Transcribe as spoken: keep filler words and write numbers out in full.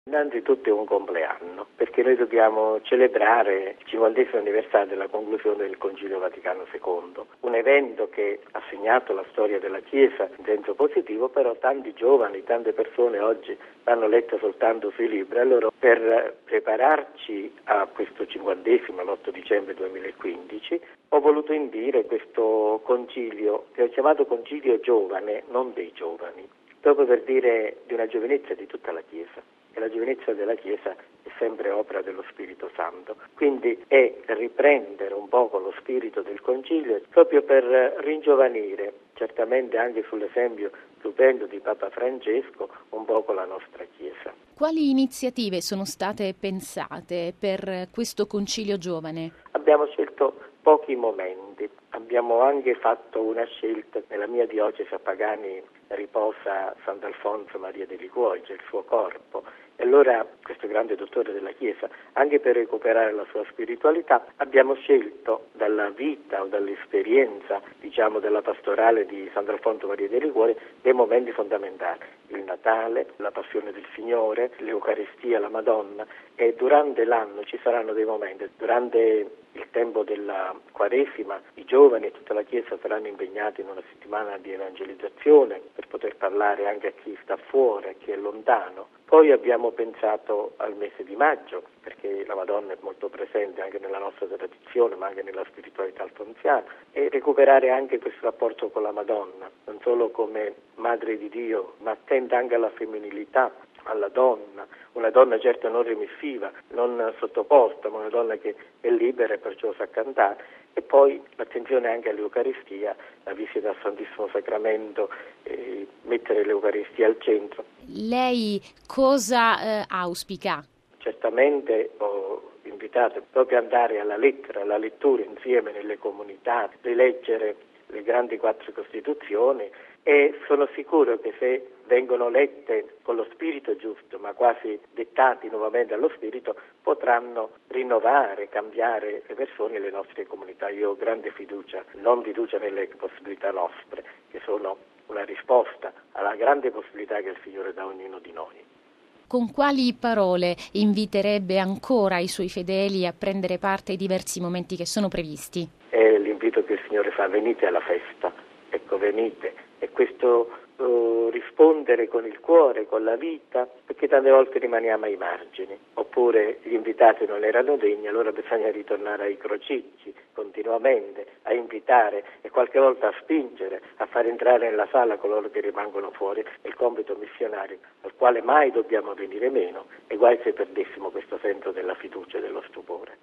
Innanzitutto è un compleanno, perché noi dobbiamo celebrare il cinquantesimo anniversario della conclusione del Concilio Vaticano secondo, un evento che ha segnato la storia della Chiesa in senso positivo, però tanti giovani, tante persone oggi l'hanno letto soltanto sui libri. Allora, per prepararci a questo cinquantesimo, l'otto dicembre duemilaquindici, ho voluto indire questo concilio, che ho chiamato Concilio Giovane, non dei giovani, proprio per dire di una giovinezza di tutta la Chiesa. E la giovinezza della Chiesa è sempre opera dello Spirito Santo, quindi è riprendere un poco lo spirito del Concilio proprio per ringiovanire, certamente anche sull'esempio stupendo di Papa Francesco, un poco la nostra Chiesa. Quali iniziative sono state pensate per questo Concilio Giovane? Abbiamo scelto pochi momenti, abbiamo anche fatto una scelta. Nella mia diocesi a Pagani riposa Sant'Alfonso Maria de Liguori, cioè il suo corpo, e allora questo grande dottore della Chiesa, anche per recuperare la sua spiritualità, abbiamo scelto dalla vita o dall'esperienza, diciamo, della pastorale di Sant'Alfonso Maria de Liguori dei momenti fondamentali: il Natale, la Passione del Signore, l'Eucaristia, la Madonna. E durante l'anno ci saranno dei momenti, durante il tempo della Quaresima i giovani e tutta la Chiesa saranno impegnati in una settimana di evangelizzazione per poter parlare anche a chi sta fuori, a chi è lontano. Poi abbiamo pensato al mese di maggio, perché la Madonna è molto presente anche nella nostra tradizione, ma anche nella spiritualità alfonsiana, e recuperare anche questo rapporto con la Madonna, non solo come Madre di Dio, ma attenta anche alla femminilità, alla donna, una donna certo non remissiva, non sottoposta, ma una donna che è libera e perciò sa cantare. E poi l'attenzione anche all'Eucaristia, la visita al Santissimo Sacramento, eh, mettere l'Eucaristia al centro. Lei cosa eh, auspica? Certamente ho invitato proprio ad andare alla lettera, alla lettura insieme nelle comunità, rileggere le grandi quattro Costituzioni, e sono sicuro che se vengono lette con lo spirito giusto, ma quasi dettati nuovamente allo spirito, potranno rinnovare, cambiare le persone e le nostre comunità. Io ho grande fiducia, non fiducia nelle possibilità nostre, che sono una risposta alla grande possibilità che il Signore dà a ognuno di noi. Con quali parole inviterebbe ancora i suoi fedeli a prendere parte ai diversi momenti che sono previsti? È l'invito che il Signore fa: venite alla festa, ecco, venite. E questo uh, rispondere con il cuore, con la vita, perché tante volte rimaniamo ai margini, oppure gli invitati non erano degni, allora bisogna ritornare ai crocicci continuamente, a invitare e qualche volta a spingere, a far entrare nella sala coloro che rimangono fuori. È il compito missionario al quale mai dobbiamo venire meno, e guai se perdessimo questo senso della fiducia e dello stupore.